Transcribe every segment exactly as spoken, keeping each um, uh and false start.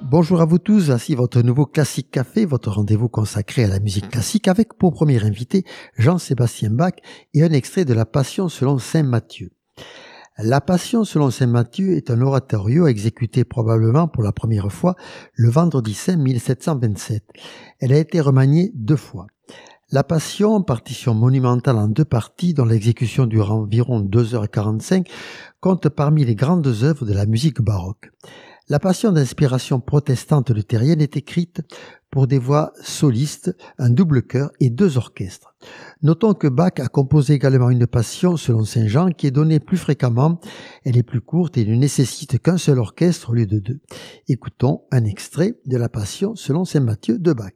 Bonjour à vous tous, voici votre nouveau Classique Café, votre rendez-vous consacré à la musique classique avec pour premier invité Jean-Sébastien Bach et un extrait de la Passion selon saint Matthieu. La Passion selon saint Matthieu est un oratorio exécuté probablement pour la première fois le vendredi saint mille sept cent vingt-sept. Elle a été remaniée deux fois. La Passion, partition monumentale en deux parties dont l'exécution dure environ deux heures quarante-cinq, compte parmi les grandes œuvres de la musique baroque. La Passion d'inspiration protestante luthérienne est écrite pour des voix solistes, un double chœur et deux orchestres. Notons que Bach a composé également une Passion selon saint Jean qui est donnée plus fréquemment. Elle est plus courte et ne nécessite qu'un seul orchestre au lieu de deux. Écoutons un extrait de la Passion selon saint Matthieu de Bach.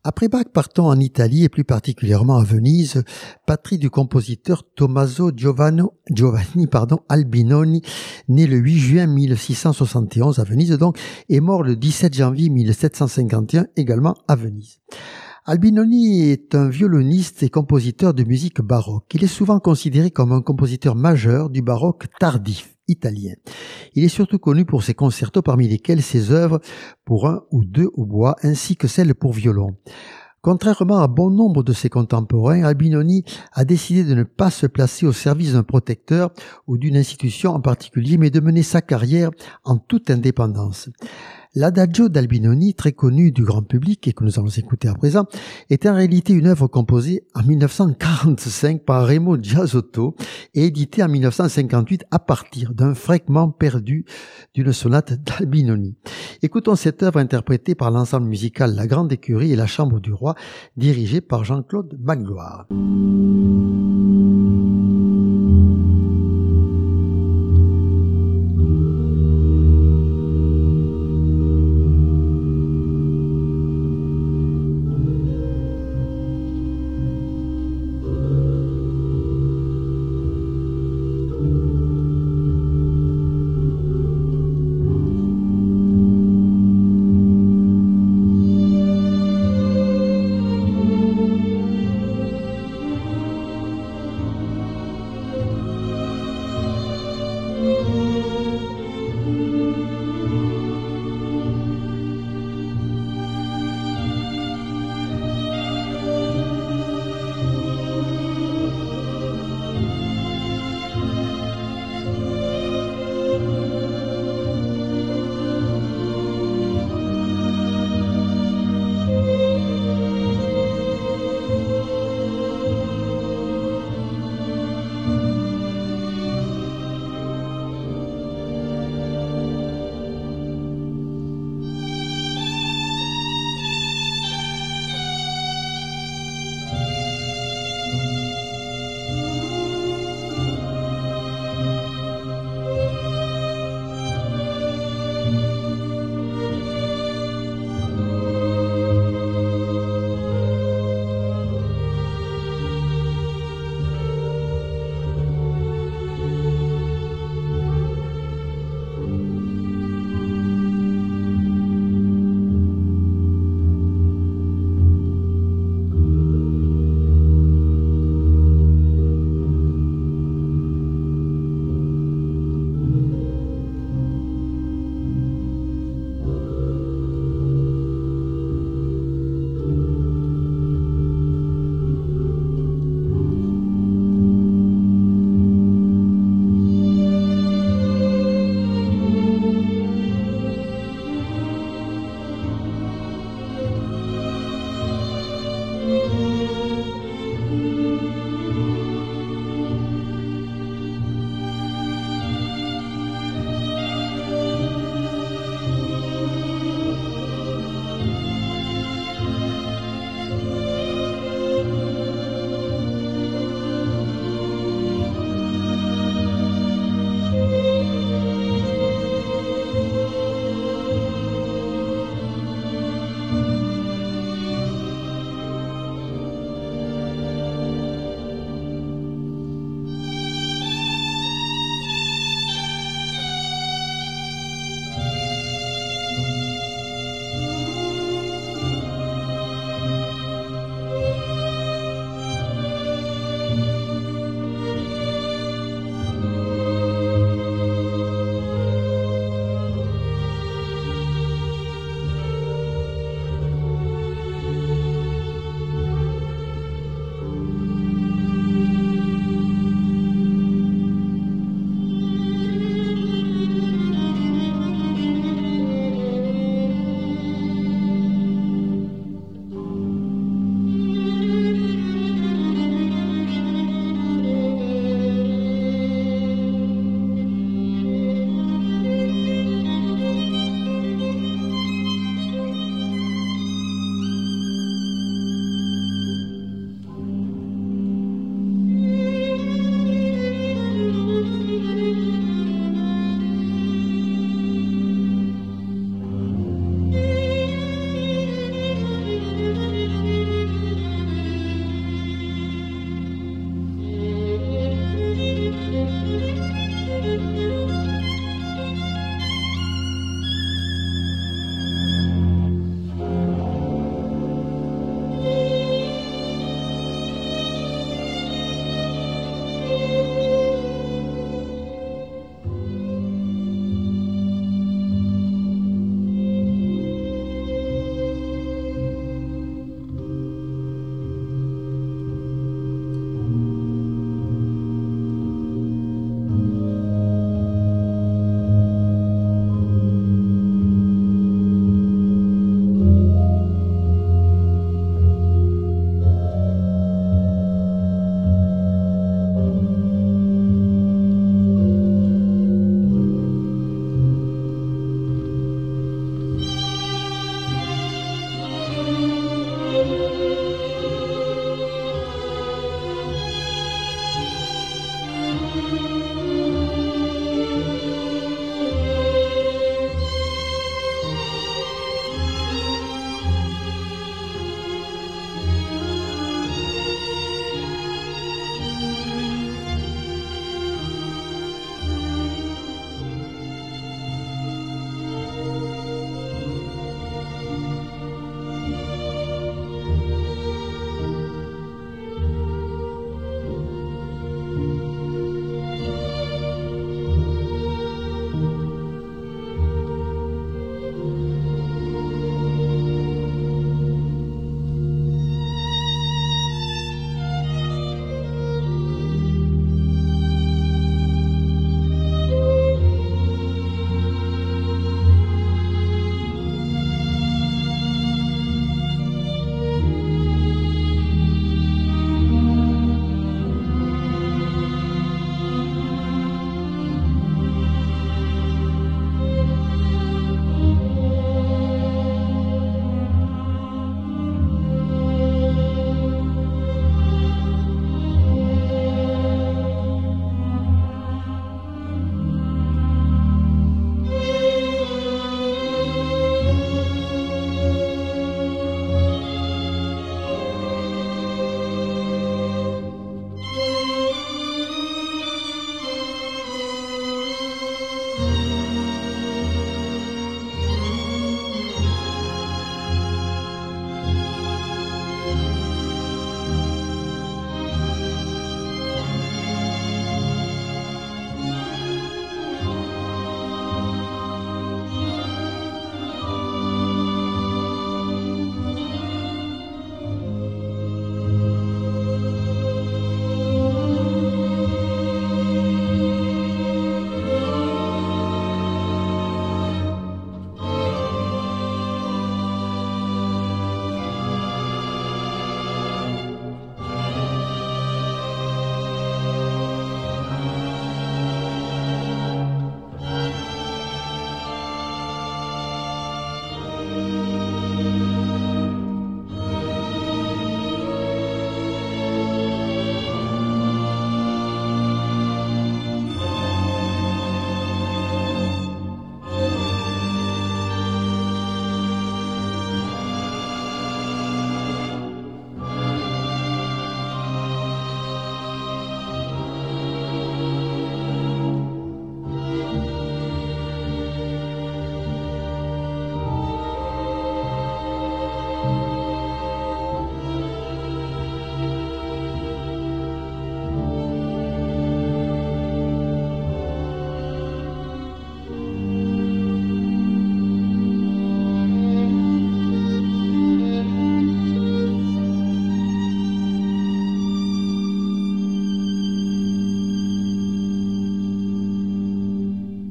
Après Bach, partons en Italie et plus particulièrement à Venise. Patrie du compositeur Tommaso Giovanno- Giovanni pardon, Albinoni, né le huit juin mille six cent soixante et onze à Venise donc, et mort le dix-sept janvier mille sept cent cinquante et un également à Venise. Albinoni est un violoniste et compositeur de musique baroque. Il est souvent considéré comme un compositeur majeur du baroque tardif italien. Il est surtout connu pour ses concertos, parmi lesquels ses œuvres pour un ou deux hautbois ainsi que celles pour violon. Contrairement à bon nombre de ses contemporains, Albinoni a décidé de ne pas se placer au service d'un protecteur ou d'une institution en particulier, mais de mener sa carrière en toute indépendance. L'Adagio d'Albinoni, très connu du grand public et que nous allons écouter à présent, est en réalité une œuvre composée en mille neuf cent quarante-cinq par Remo Giasotto et éditée en mille neuf cent cinquante-huit à partir d'un fragment perdu d'une sonate d'Albinoni. Écoutons cette œuvre interprétée par l'ensemble musical La Grande Écurie et la Chambre du Roi, dirigée par Jean-Claude Magloire.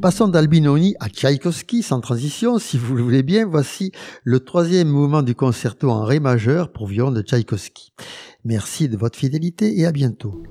Passons d'Albinoni à Tchaïkovski, sans transition, si vous le voulez bien. Voici le troisième mouvement du concerto en ré majeur pour violon de Tchaïkovski. Merci de votre fidélité et à bientôt.